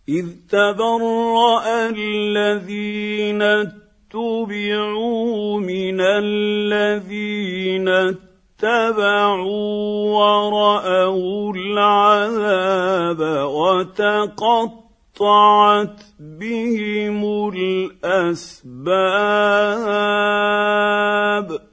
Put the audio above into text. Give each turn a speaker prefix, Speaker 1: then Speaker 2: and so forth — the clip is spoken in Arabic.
Speaker 1: إذ تبرأ الذين اتبعوا من الذين اتبعوا ورأوا العذاب وتقطعت بهم الأسباب.